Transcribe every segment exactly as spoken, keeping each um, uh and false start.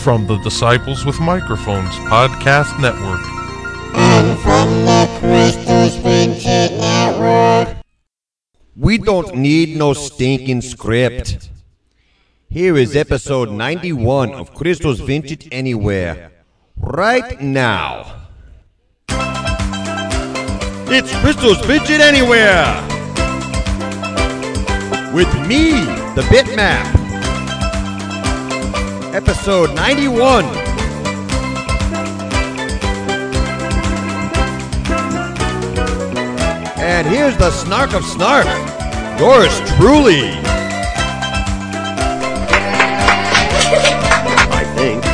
from the Disciples with Microphones Podcast Network. And from the Christos Vincent Network. We don't need no stinking script. Here is episode ninety-one of Christos Vincent Anywhere. Right now. It's Christos Vincent Anywhere. With me, the Bitmap. Episode ninety-one. And here's the snark of snark. Yours truly. I think.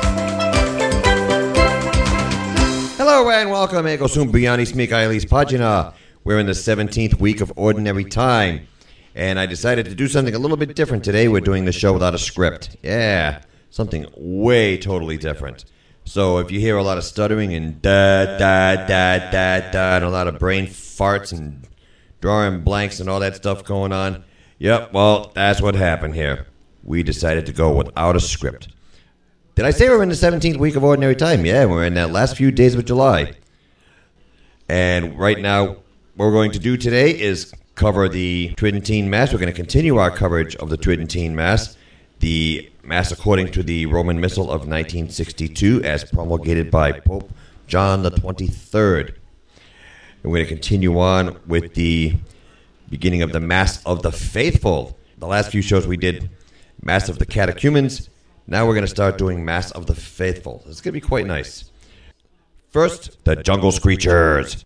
Hello and welcome, Ego Sumbiani Smikailis Pagina. We're in the seventeenth week of Ordinary Time. And I decided to do something a little bit different today. We're doing the show without a script. Yeah, something way totally different. So if you hear a lot of stuttering and da, da, da, da, da, and a lot of brain farts and drawing blanks and all that stuff going on, yep, well, that's what happened here. We decided to go without a script. Did I say we're in the seventeenth week of Ordinary Time? Yeah, we're in that last few days of July. And right now, what we're going to do today is cover the Tridentine Mass. We're going to continue our coverage of the Tridentine Mass, the Mass according to the Roman Missal of nineteen sixty-two as promulgated by Pope John the twenty-third. And we're going to continue on with the beginning of the Mass of the Faithful. The last few shows we did Mass of the Catechumens. Now we're going to start doing Mass of the Faithful. It's going to be quite nice. First, the Jungle Screechers.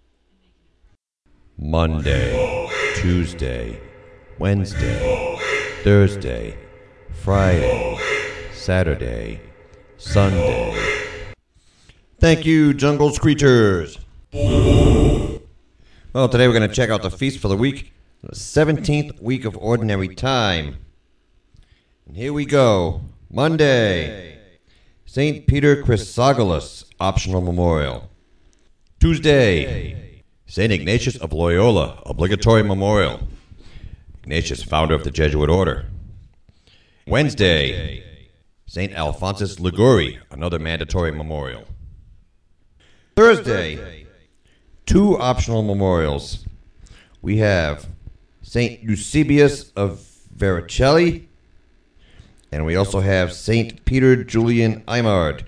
Monday, Tuesday, Wednesday, Thursday, Friday, Saturday, Sunday. Thank you, Jungle Screechers. Well, today we're going to check out the feast for the week, the seventeenth week of Ordinary Time. And here we go. Monday, Saint Peter Chrysogalus, optional memorial. Tuesday, Saint Ignatius of Loyola, obligatory memorial. Ignatius, founder of the Jesuit order. Wednesday, Saint Alphonsus Liguori, another mandatory memorial. Thursday, two optional memorials. We have Saint Eusebius of Vercelli, and we also have Saint Peter Julian Aymard.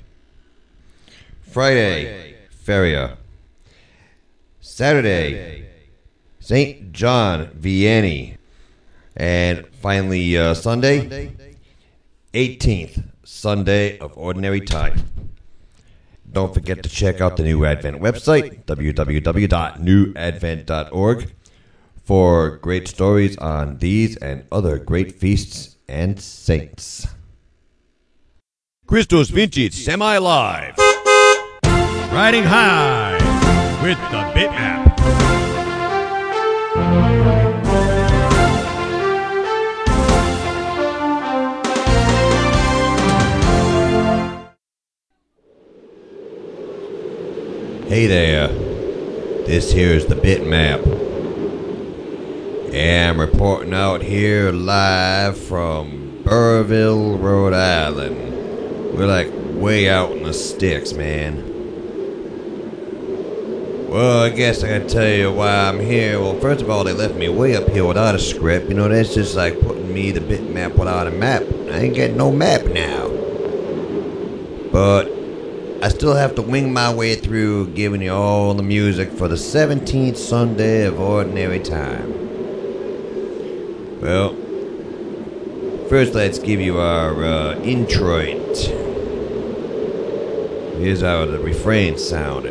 Friday, Feria. Saturday, Saint John Vianney. And finally, uh, Sunday, eighteenth Sunday of Ordinary Time. Don't forget to check out the New Advent website, w w w dot new advent dot org, for great stories on these and other great feasts and saints. Christos Vincent semi-live. Riding high with the Bitmap. Hey there, this here is the Bitmap. Yeah, I'm reporting out here live from Burrville, Rhode Island. We're like way out in the sticks, man. Well, I guess I gotta tell you why I'm here. Well, first of all, they left me way up here without a script. You know, that's just like putting me, the Bitmap, without a map. I ain't getting no map now. But I still have to wing my way through giving you all the music for the seventeenth Sunday of Ordinary Time. Well, first let's give you our uh, introit. Here's how the refrain sounded.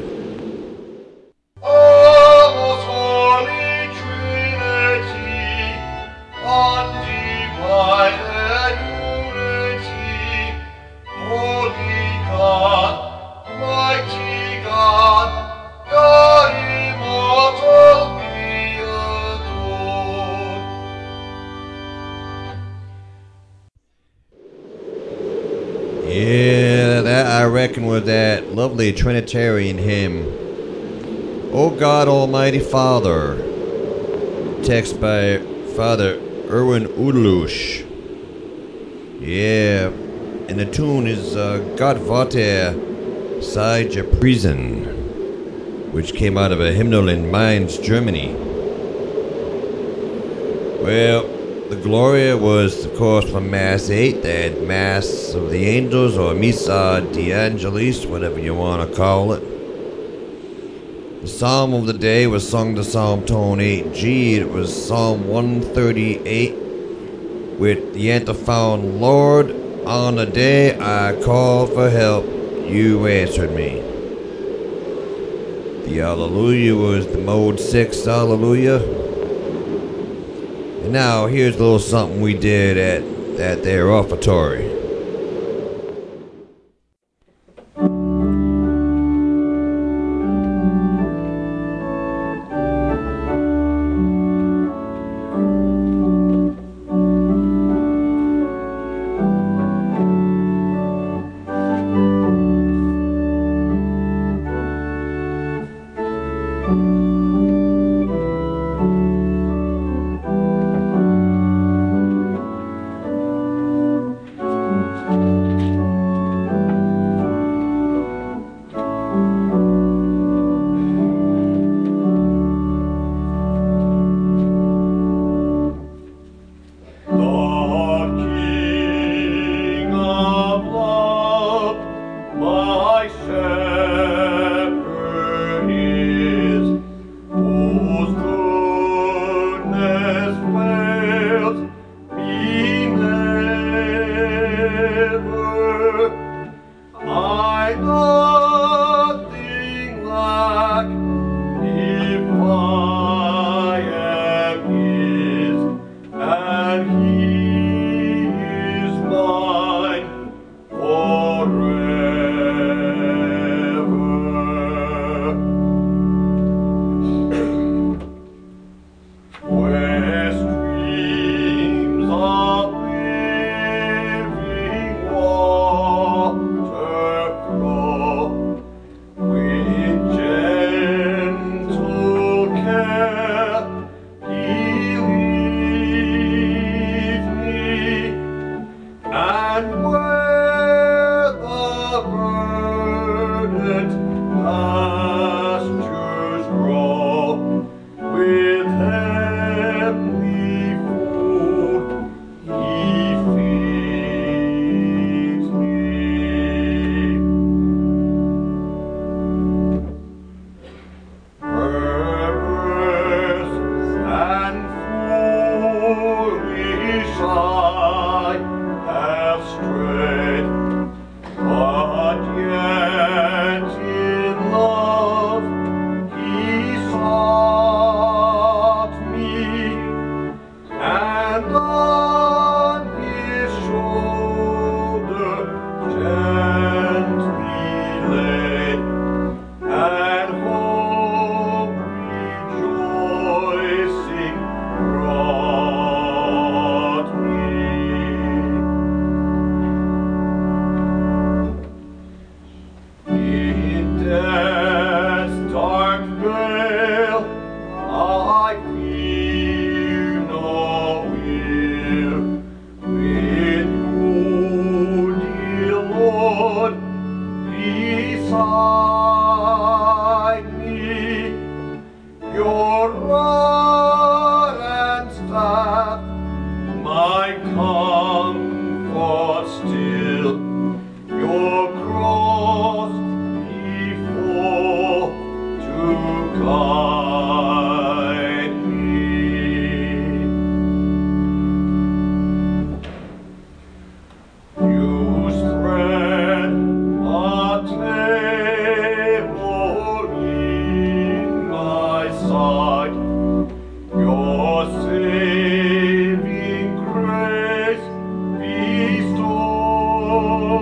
Yeah, that I reckon was that lovely Trinitarian hymn, O God Almighty Father, text by Father Erwin Udlush. Yeah, and the tune is uh, Gott Vater sei gepriesen, which came out of a hymnal in Mainz, Germany. Well, the Gloria was, of course, from Mass eight. They had Mass of the Angels, or Missa de Angelis, whatever you want to call it. The Psalm of the day was sung to Psalm tone eight G. It was Psalm one thirty-eight with the antiphon, Lord, on the day I called for help, you answered me. The Hallelujah was the mode six Hallelujah. And now here's a little something we did at that there offertory. Saving grace bestow.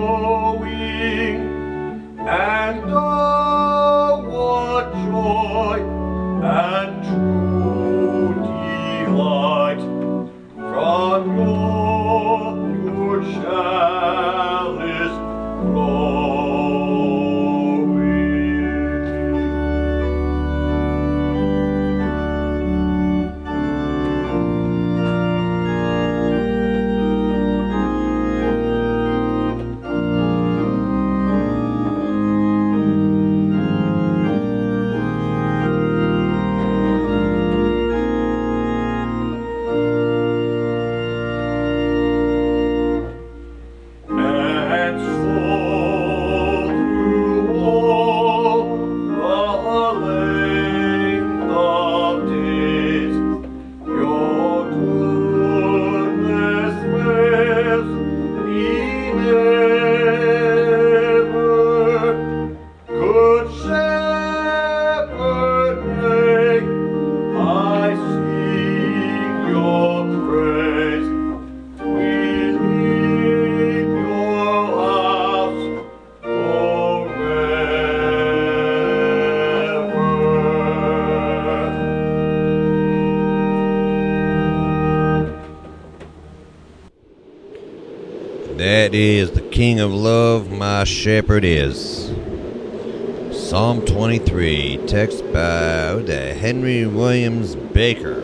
that is The King of Love, My Shepherd Is. Psalm twenty-three, text by oh, the Henry Williams Baker.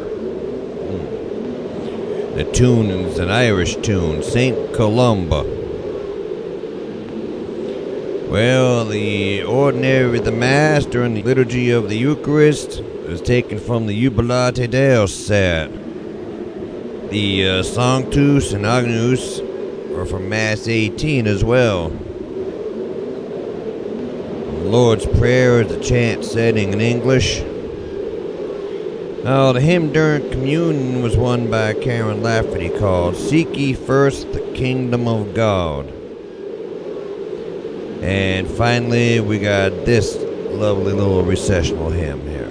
Hmm. The tune is an Irish tune, Saint Columba. Well, the ordinary of the Mass during the liturgy of the Eucharist is taken from the Jubilate Deus set. The uh, Sanctus and Agnus are from Mass eighteen as well. The Lord's Prayer is a chant setting in English. Now, the hymn during communion was won by Karen Lafferty called Seek Ye First the Kingdom of God. And finally, we got this lovely little recessional hymn here.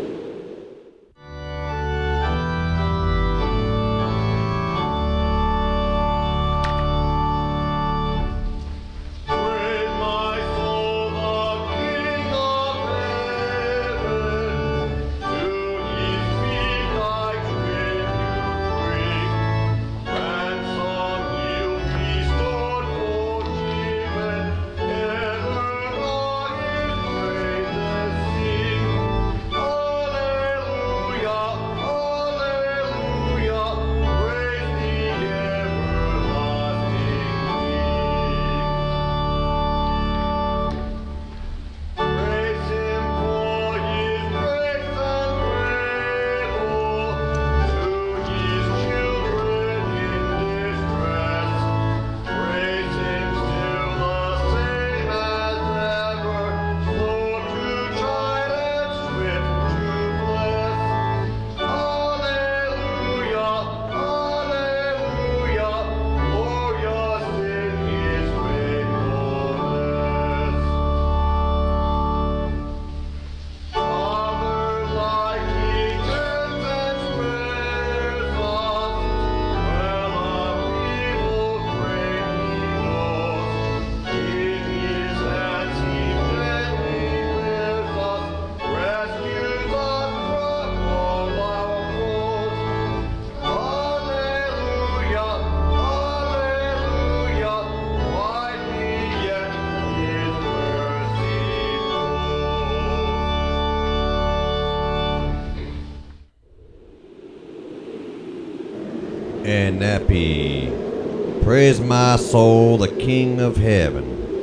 And that be Praise My Soul, the King of Heaven.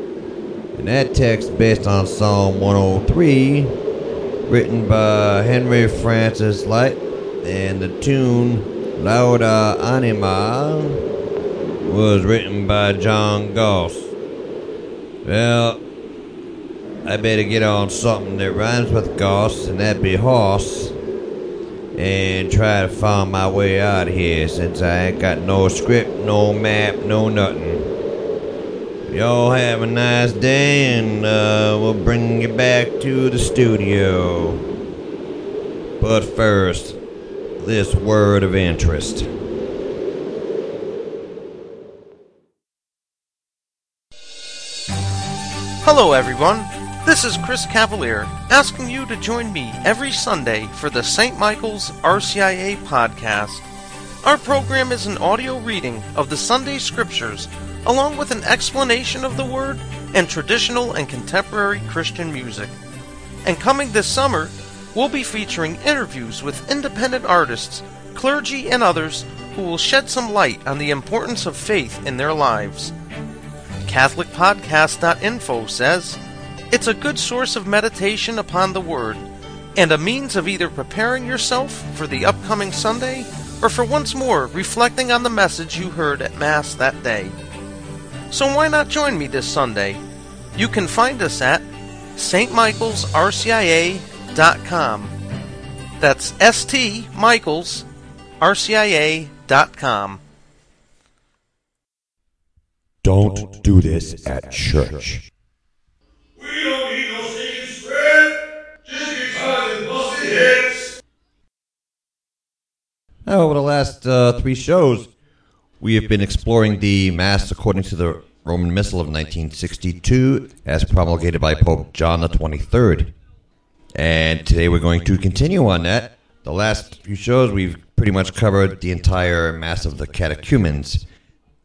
And that text based on Psalm one oh three, written by Henry Francis Lyte, and the tune Lauda Anima was written by John Goss. Well, I better get on something that rhymes with Goss, and that be horse, and try to find my way out of here since I ain't got no script, no map, no nothing. Y'all have a nice day, and uh, we'll bring you back to the studio. But first, this word of interest. Hello, everyone. This is Chris Cavalier, asking you to join me every Sunday for the Saint Michael's R C I A podcast. Our program is an audio reading of the Sunday Scriptures, along with an explanation of the Word and traditional and contemporary Christian music. And coming this summer, we'll be featuring interviews with independent artists, clergy, and others who will shed some light on the importance of faith in their lives. Catholic Podcast dot info says, it's a good source of meditation upon the Word, and a means of either preparing yourself for the upcoming Sunday, or for once more reflecting on the message you heard at Mass that day. So why not join me this Sunday? You can find us at St Michaels R C I A dot com. That's S T Michaels R C I A dot com. Don't do this at church. We don't need no singing spread, just guitars and busted heads. Now, over the last uh, three shows, we have been exploring the Mass according to the Roman Missal of nineteen sixty-two, as promulgated by Pope John the twenty-third. And today we're going to continue on that. The last few shows, we've pretty much covered the entire Mass of the Catechumens.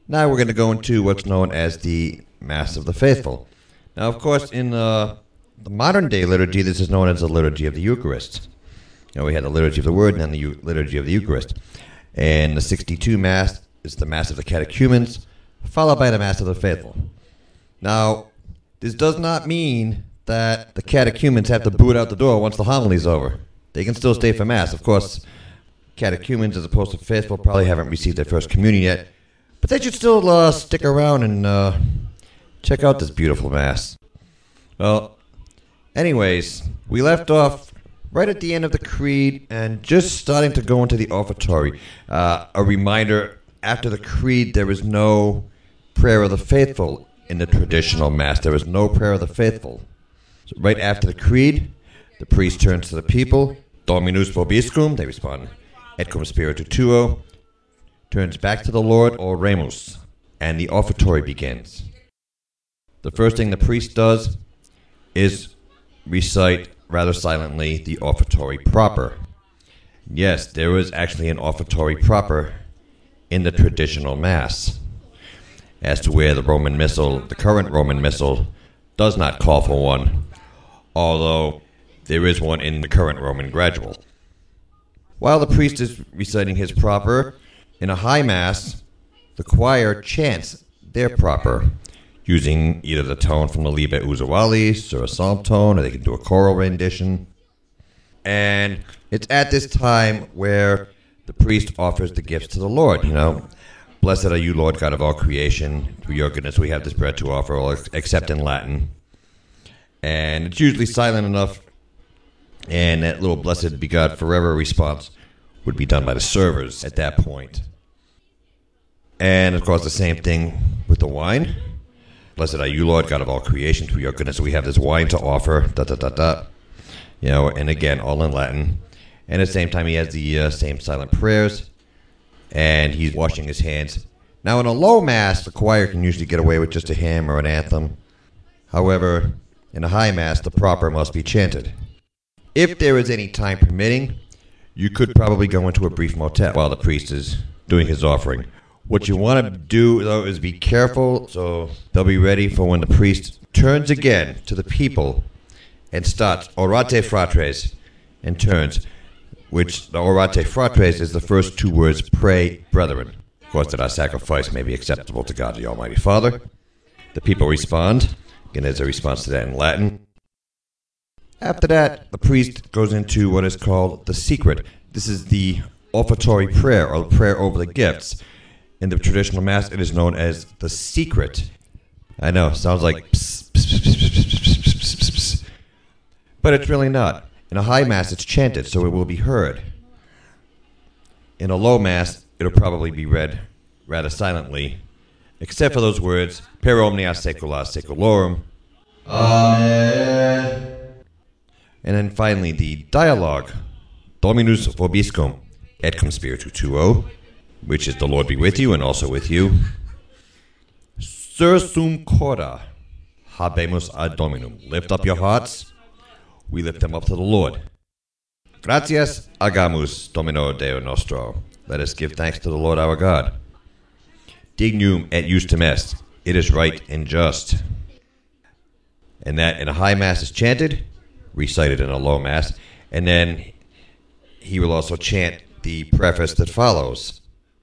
Now we're going to go into what's known as the Mass of the Faithful. Now, of course, in uh, the modern-day liturgy, this is known as the Liturgy of the Eucharist. You know, we had the Liturgy of the Word and then the U- Liturgy of the Eucharist. And the sixty-two Mass is the Mass of the Catechumens, followed by the Mass of the Faithful. Now, this does not mean that the catechumens have to boot out the door once the homily's over. They can still stay for Mass. Of course, catechumens, as opposed to faithful, probably haven't received their first communion yet, but they should still uh, stick around and uh, check out this beautiful Mass. Well, anyways, we left off right at the end of the Creed and just starting to go into the offertory. Uh, a reminder, after the Creed, there is no prayer of the faithful in the traditional Mass. There is no prayer of the faithful. So right after the Creed, the priest turns to the people, Dominus vobiscum, they respond, et cum spiritu tuo, turns back to the Lord, oremus, and the offertory begins. The first thing the priest does is recite, rather silently, the offertory proper. Yes, there is actually an offertory proper in the traditional Mass, as to where the Roman Missal, the current Roman Missal, does not call for one, although there is one in the current Roman Gradual. While the priest is reciting his proper, in a high Mass, the choir chants their proper, using either the tone from the Liber Usualis or a psalm tone, or they can do a choral rendition. And it's at this time where the priest offers the gifts to the Lord, you know. Blessed are you, Lord God of all creation. Through your goodness we have this bread to offer, all except in Latin. And it's usually silent enough, and that little blessed be God forever response would be done by the servers at that point. And, of course, the same thing with the wine. Blessed are you, Lord God of all creation. Through your goodness we have this wine to offer, da da da da. You know, and again, all in Latin. And at the same time, he has the uh, same silent prayers, and he's washing his hands. Now, in a low Mass, the choir can usually get away with just a hymn or an anthem. However, in a high Mass, the proper must be chanted. If there is any time permitting, you could probably go into a brief motet while the priest is doing his offering. What you want to do, though, is be careful, so they'll be ready for when the priest turns again to the people and starts Orate fratres, and turns, which the Orate fratres is the first two words, pray, brethren. Of course, that our sacrifice may be acceptable to God the Almighty Father. The people respond. Again, there's a response to that in Latin. After that, the priest goes into what is called the secret. This is the offertory prayer, or prayer over the gifts. In the traditional Mass, it is known as the secret. I know, sounds like pss, pss, pss, pss, pss, pss, pss, pss, but it's really not. In a high Mass, it's chanted, so it will be heard. In a low Mass, it'll probably be read rather silently, except for those words, per omnia saecula saeculorum. Amen. And then finally, the dialogue, Dominus vobiscum, et cum spiritu tuo, which is the Lord be with you and also with you. Sursum cora, habemus ad Dominum. Lift up your hearts. We lift them up to the Lord. Gratias agamus Domino Deo nostro. Let us give thanks to the Lord our God. Dignum et justum est. It is right and just. And that in a high Mass is chanted, recited in a low Mass, and then he will also chant the preface that follows.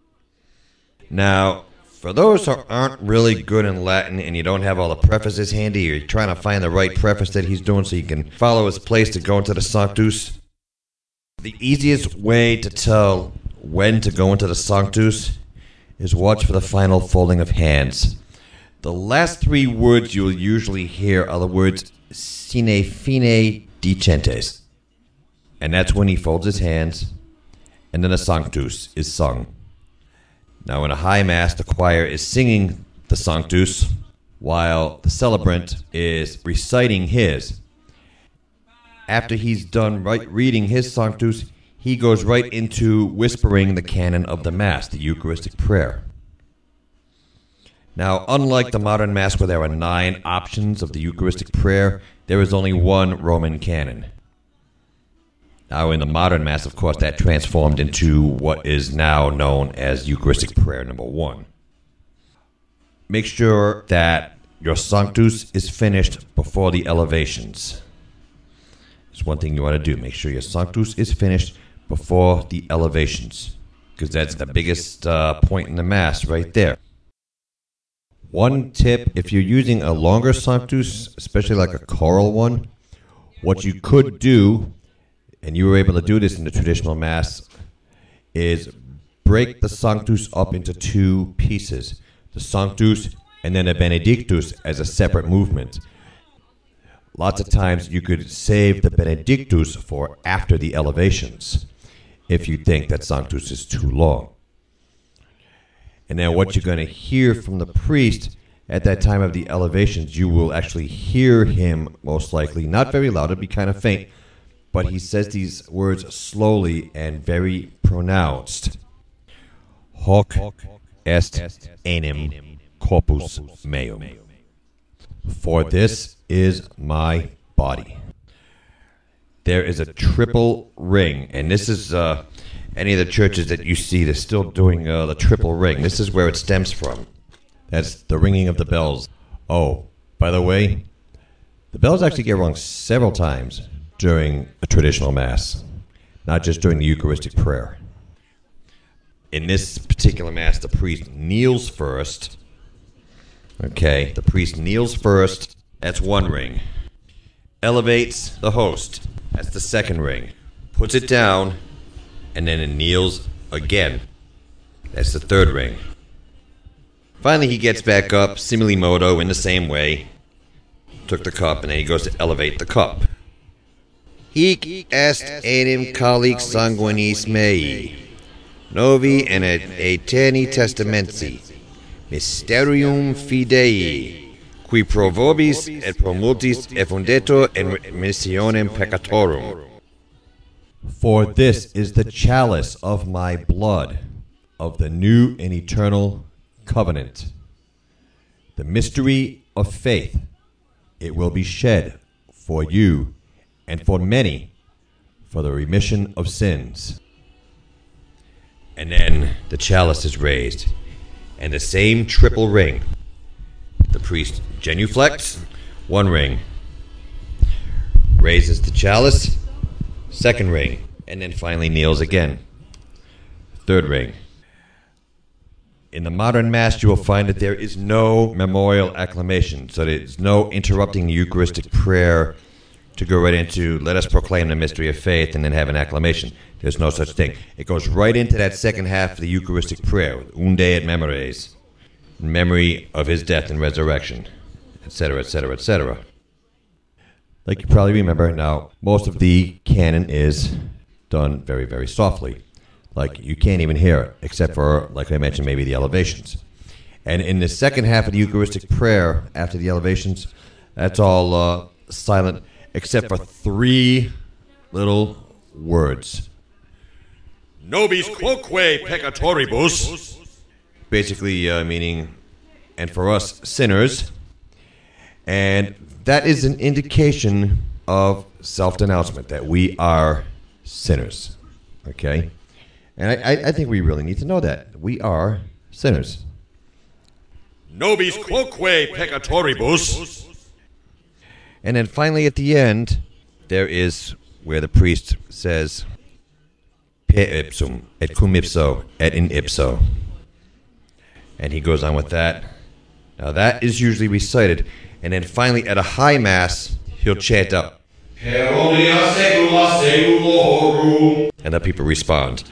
Now, for those who aren't really good in Latin and you don't have all the prefaces handy, or you're trying to find the right preface that he's doing so you can follow his place to go into the Sanctus, the easiest way to tell when to go into the Sanctus is watch for the final folding of hands. The last three words you'll usually hear are the words sine fine dicentes. And that's when he folds his hands, and then the Sanctus is sung. Now, in a high Mass, the choir is singing the Sanctus, while the celebrant is reciting his. After he's done right reading his Sanctus, he goes right into whispering the canon of the Mass, the Eucharistic prayer. Now, unlike the modern Mass where there are nine options of the Eucharistic prayer, there is only one Roman canon. Now, in the modern Mass, of course, that transformed into what is now known as Eucharistic prayer number one. make sure that your Sanctus is finished before the elevations. It's one thing you want to do. Make sure your Sanctus is finished before the elevations, because that's the biggest uh, point in the Mass right there. One tip, if you're using a longer Sanctus, especially like a choral one, what you could do, and you were able to do this in the traditional Mass, is break the Sanctus up into two pieces. The Sanctus and then a Benedictus as a separate movement. Lots of times you could save the Benedictus for after the elevations if you think that Sanctus is too long. And then what you're going to hear from the priest at that time of the elevations, you will actually hear him most likely, not very loud, it'll be kind of faint, but he says these words slowly and very pronounced. Hoc est enim corpus meum. For this is my body. There is a triple ring, and this is uh, any of the churches that you see that's still doing uh, the triple ring. This is where it stems from. That's the ringing of the bells. Oh, by the way, the bells actually get rung several times during a traditional Mass, not just during the Eucharistic prayer. In this particular Mass, the priest kneels first. Okay, the priest kneels first. That's one ring. Elevates the host. That's the second ring. Puts it down, and then it kneels again. That's the third ring. Finally, he gets back up, simile modo, in the same way. Took the cup, and then he goes to elevate the cup. Hic est enim calix sanguinis mei, novi and et aeterni testamensi, mysterium fidei, qui pro vobis et pro multis effundetur in remissionem peccatorum. For this is the chalice of my blood, of the new and eternal covenant. The mystery of faith, it will be shed for you and for many for the remission of sins. And then the chalice is raised, and the same triple ring. The priest genuflects, one ring, raises the chalice, second ring, and then finally kneels again, third ring. In the modern Mass, you will find that there is no memorial acclamation, so there's no interrupting the Eucharistic prayer to go right into, let us proclaim the mystery of faith, and then have an acclamation. There's no such thing. It goes right into that second half of the Eucharistic prayer, unde et memores, in memory of his death and resurrection, et cetera, et cetera, et cetera. Like you probably remember, now, most of the canon is done very, very softly. Like, you can't even hear it, except for, like I mentioned, maybe the elevations. And in the second half of the Eucharistic prayer, after the elevations, that's all uh, silent, except for three little words. Nobis quoque peccatoribus. Basically uh, meaning, and for us, sinners. And that is an indication of self-denouncement, that we are sinners. Okay? And I, I, I think we really need to know that. We are sinners. Nobis quoque peccatoribus. And then finally at the end, there is where the priest says, per ipsum, et cum ipso, et in ipso. And he goes on with that. Now that is usually recited. And then finally at a high Mass, he'll chant up, Per omnia saecula saeculorum. and the people respond.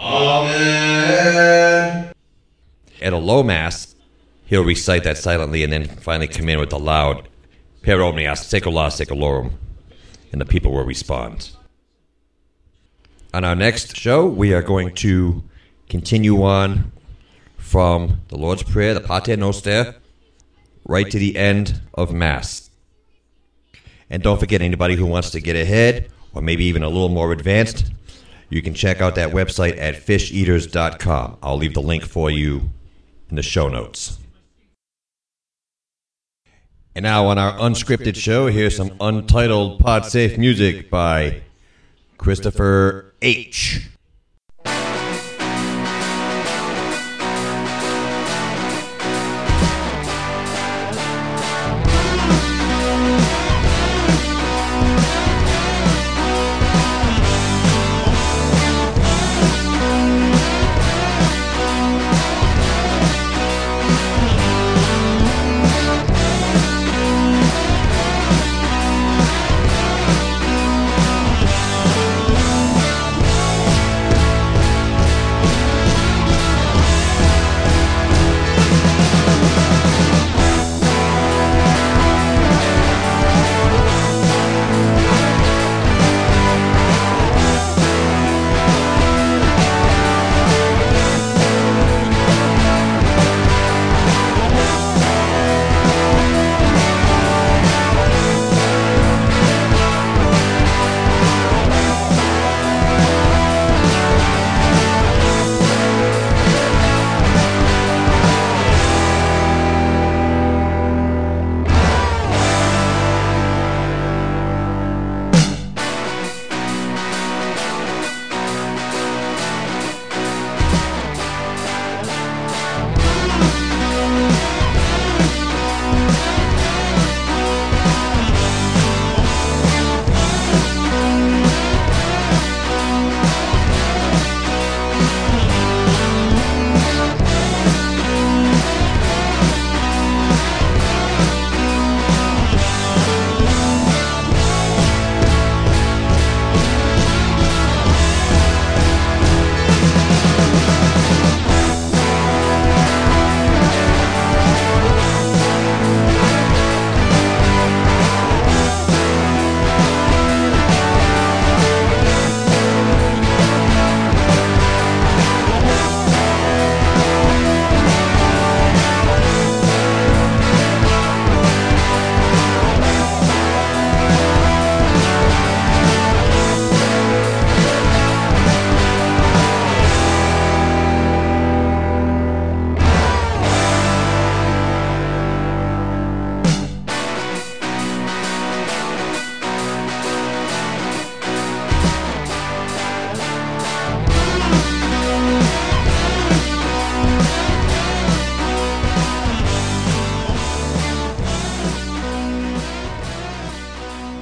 Amen. At a low Mass, he'll recite that silently and then finally come in with the loud, Per omnia saecula saeculorum, and the people will respond. On our next show, we are going to continue on from the Lord's Prayer, the Pater Noster, right to the end of Mass. And don't forget, anybody who wants to get ahead, or maybe even a little more advanced, you can check out that website at fish eaters dot com. I'll leave the link for you in the show notes. And now on our unscripted show, here's some untitled pod-safe music by Christopher H.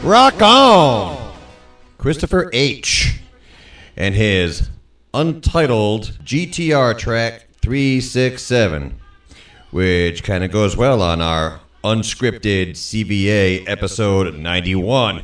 Rock on! Christopher H. and his untitled G T R track three six seven, which kind of goes well on our unscripted C V A episode ninety-one.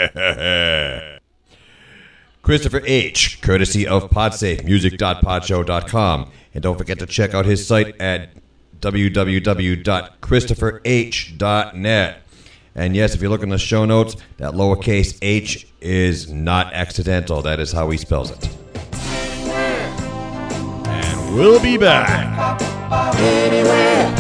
Christopher H., courtesy of podsafe music dot podshow dot com. And don't forget to check out his site at w w w dot christopher h dot net. And yes, if you look in the show notes, that lowercase h is not accidental. That is how he spells it. And we'll be back. Anywhere.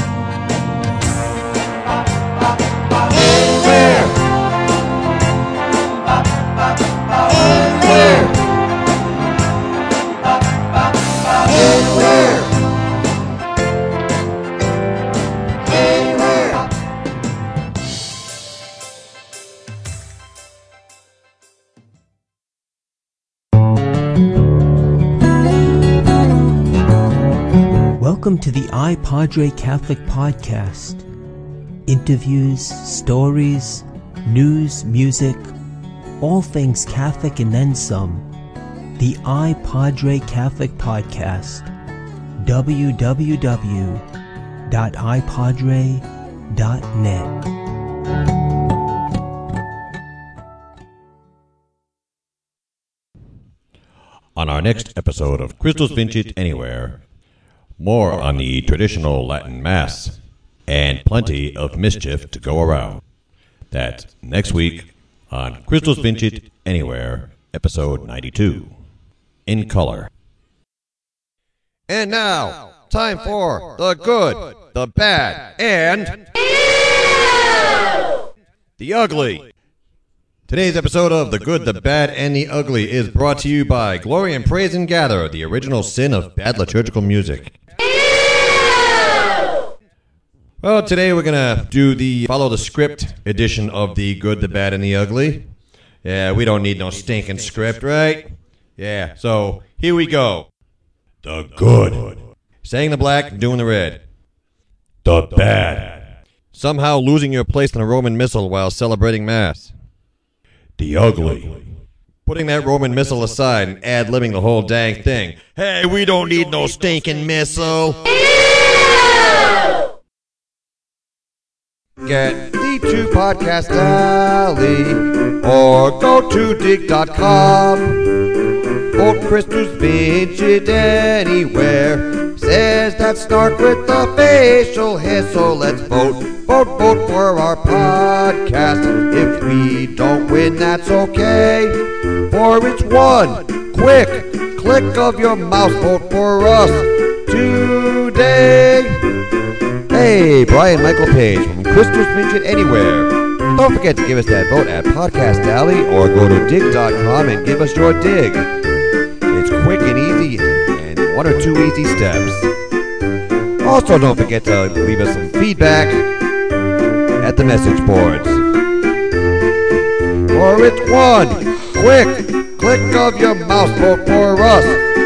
Welcome to the iPadre Catholic Podcast. Interviews, stories, news, music, all things Catholic and then some. The iPadre Catholic Podcast. w w w dot i padre dot net. On our next episode of Christus Vincit Anywhere, more on the traditional Latin Mass, and plenty of mischief to go around. That's next week on Christus Vincit Anywhere, episode ninety-two, in color. And now, time for the good, the bad, and the ugly. Today's episode of The Good, the Bad, and the Ugly is brought to you by Glory and Praise and Gather, the original sin of bad liturgical music. Well, today we're going to do the follow the script edition of The Good, the Bad, and the Ugly. Yeah, we don't need no stinking script, right? Yeah, so here we go. The good. Saying the black, doing the red. The bad. Somehow losing your place in a Roman missal while celebrating Mass. The ugly. Putting that Roman missile aside and ad-libbing the whole dang thing. Hey, we don't need no stinking missile. Get the two Podcast Alley or go to dig dot com. Vote Christus Vincit Anywhere. Says that snark with the facial hiss. So let's vote, vote, vote for our podcast. If we don't win, that's okay. For it's one quick click of your mouse. Vote for us today. Hey, Brian Michael Page from Christus Vincit Anywhere. Don't forget to give us that vote at Podcast Alley or go to dig dot com and give us your dig. It's quick and easy and one or two easy steps. Also, don't forget to leave us some feedback at the message boards. For it's one quick click of your mouse. Vote for us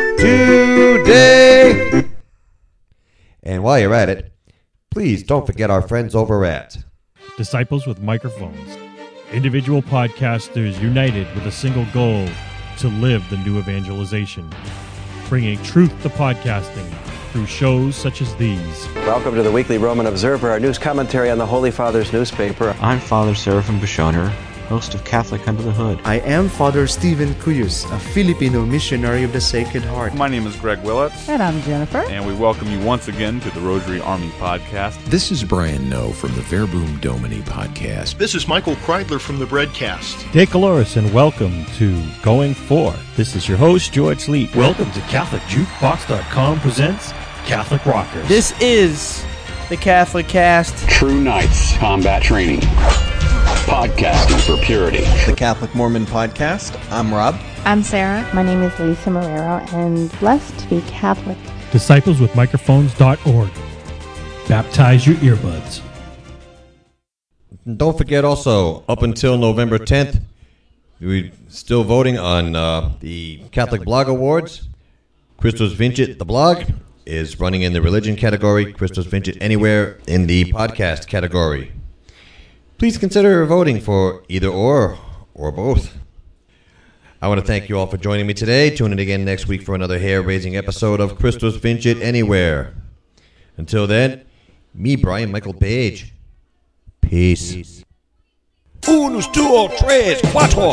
today. And while you're at it, please don't forget our friends over at Disciples with Microphones. Individual podcasters united with a single goal to live the new evangelization, bringing truth to podcasting through shows such as these. Welcome to the Weekly Roman Observer, our news commentary on the Holy Father's newspaper. I'm Father Seraphim Bishoner, host of Catholic Under the Hood. I am Father Stephen Cuyus, a Filipino missionary of the Sacred Heart. My name is Greg Willett. And I'm Jennifer. And we welcome you once again to the Rosary Army Podcast. This is Brian No from the Verbum Domini Podcast. This is Michael Kreidler from the Breadcast. Dave Caloris, and welcome to Going Forth. This is your host, George Leet. Welcome to Catholic Jukebox dot com presents Catholic Rockers. This is the Catholic Cast. True Knights Combat Training. Podcasting for Purity. The Catholic Mormon Podcast. I'm Rob. I'm Sarah. My name is Lisa Marrero, and blessed to be Catholic. Disciples with Microphones dot org. Baptize your earbuds. Don't forget also, up until November tenth, we're still voting on uh, the Catholic Blog Awards. Christus Vincit, the blog, is running in the religion category. Christus Vincit Anywhere in the podcast category. Please consider voting for either or or both. I want to thank you all for joining me today. Tune in again next week for another hair-raising episode of Christos Vincit Anywhere. Until then, me, Brian Michael Page. Peace. Unus, duo, tres, cuatro.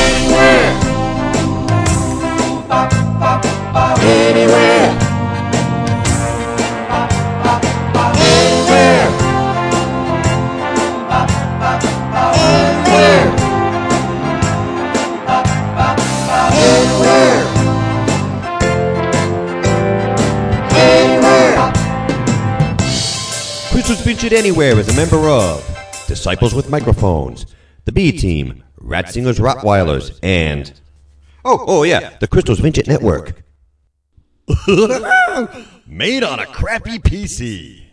Anywhere. Anywhere. Anywhere. Anywhere. Anywhere. Christos Vincit Anywhere is a member of Disciples with Microphones, the B Team, Ratsingers Rottweilers, and oh, oh yeah, the Christos Vincit Network. Made on a crappy P C.